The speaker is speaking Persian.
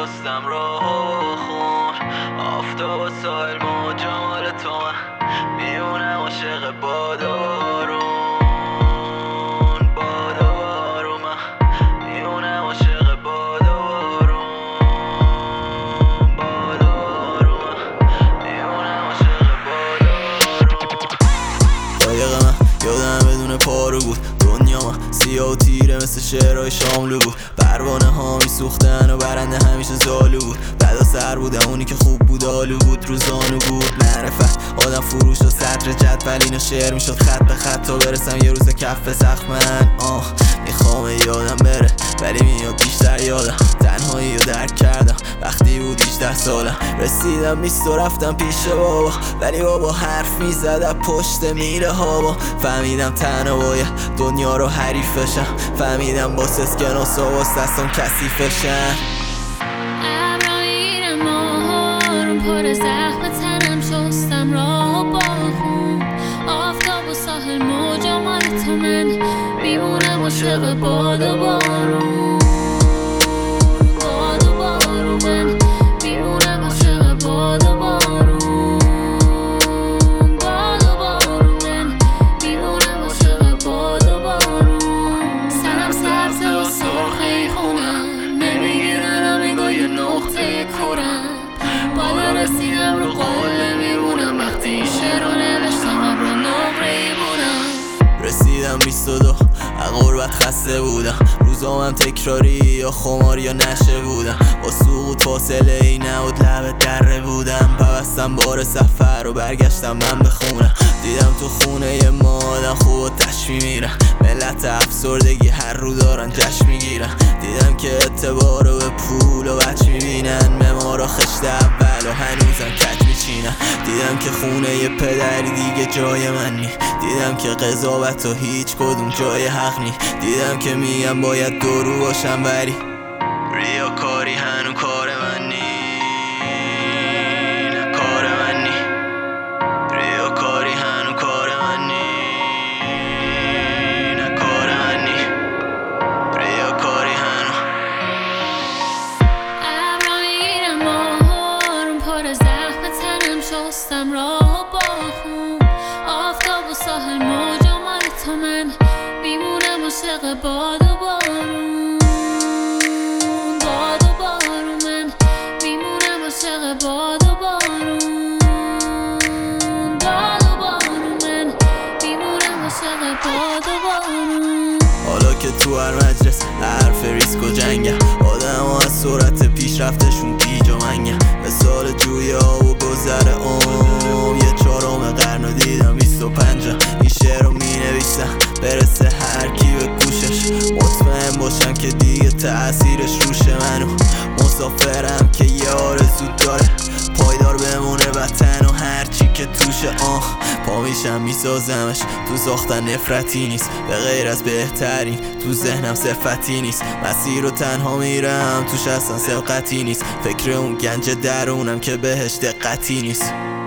شستم راه خون آفتاب و سایل موجا مال تو من میمونم عاشق بادارون بادارون من میمونم عاشق بادارون بادارون من میمونم عاشق بادارون قایق من یادم بدون پارو بود دنیا من سیاه و تیره مثل شعرهای شاملو بود پروانه ها میسوختن و برنده همیشه زالو بود بعدا سر بودم اونی که خوب بود آلو بود روزانو بود معرفت آدم فروش و صدر جدول اینا شعر میشد خط به خط تا برسم یه روز کف سخت من میخوام یادم بره ولی میاد بیشتر یادم تنهایی رو درک کردم وقتی بود 18 سالم رسیدم 20 و رفتم پیش بابا ولی بابا حرف میزد پشت میره ها فهمیدم تنها باید دنیا رو حریف بشم فهمیدم با اسکناس و باست دستم کثیفشن ابرا میرم آهارم پر زخم تنم شستم راه و باخون آفتاب و ساحل موجا مال تو من میمونم عاشق باد و بارون باد و بارون من میمونم عاشق باد و بارون باد و بارون من میمونم عاشق باد و بارون سرم سبز و سرخی خونم نمیگیرن نگاه یه نقطه کورم بالا رسیدم رو قله میمونم وقتی شعر رو نوشتم ابر نقره بودم رسیدم 22 غربت خسته بودم روزامم تکراری یا خمار یا نشه بودم با سقوط فاصله ای نبود لب دره بودم پوستم بار سفر و برگشتم من به خونم دیدم تو خونه ما آدم خوب و تش میمیرن ملت افسردگی هر رو دارن جشن میگیرن دیدم که اعتبار رو به پول و بچ میبینن ممارا خشت اول و هنوزم کج میچینن دیدم که خونه ی پدری دیگه جای من نی دیدم که قضاوت و هیچ کدوم جای حق نی دیدم که میگم باید درو باشم ولی ریاکاری هنو کار من نی نه کار من نی ریاکاری هنو کار من نی نه کار من نی ریاکاری هنو ابرا میگیرم آهارم پر زخم تنم شستم راه و باخون آفتاب و ساحل موجا مال تو من میمونم عاشق باد و بارون باد و بارون من میمونم عاشق باد و بارون باد و بارون من میمونم عاشق باد و بارون حالا که تو هر مجلس حرف ریسک و جنگم آدم ها از سرعت پیشرفتشون گیج و منگم مثال جوی آب و گذر یه چهارم قرن رو دیدم 25 این شعر رو می نویسم برسه هر کی به گوشش مطمئن باشم که دیگه تأثیرش روش منو مسافرم که یه آرزو داره پایدار بمونه وطن و هرچی که توشه پا میشم میسازمش تو ساختن نفرتی نیست به غیر از بهترین تو ذهنم صفتی نیست مسیر رو تنها میرم توش اصلا سبقتی نیست فکر اون گنج درونم که بهش دقتی نیست